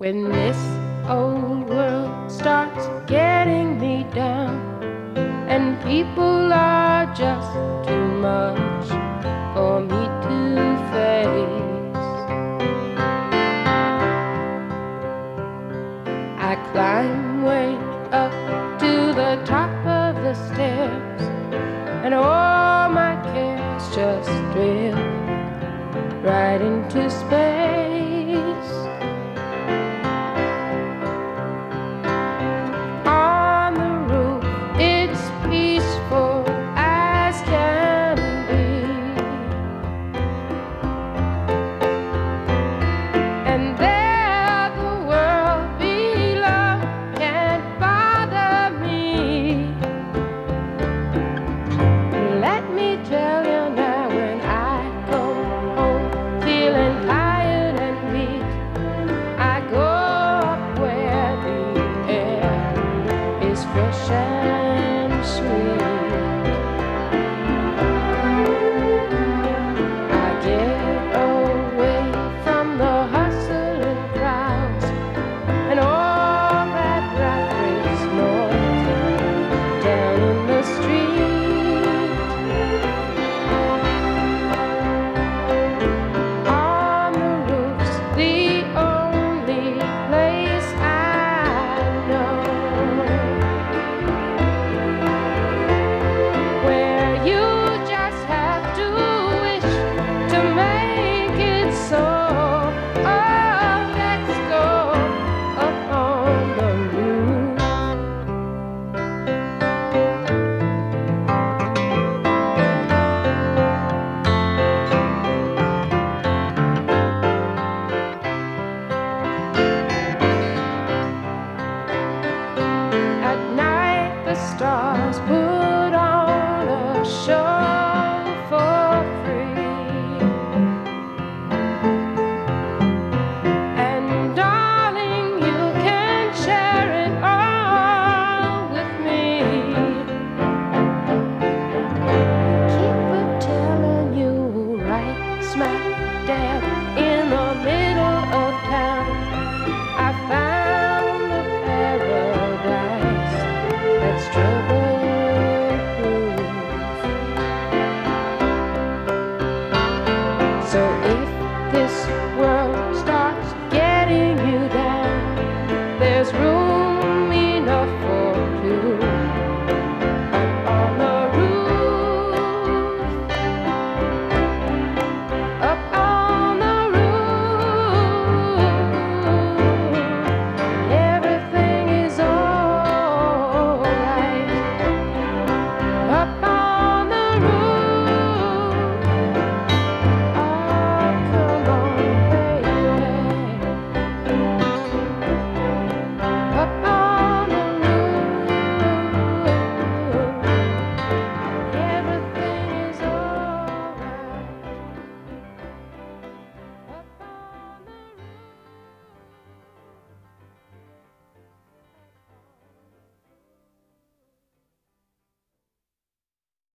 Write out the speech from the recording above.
When this old world starts getting me down and people are just too much for me to face, I climb way up to the top of the stairs and all my cares just drift right into space.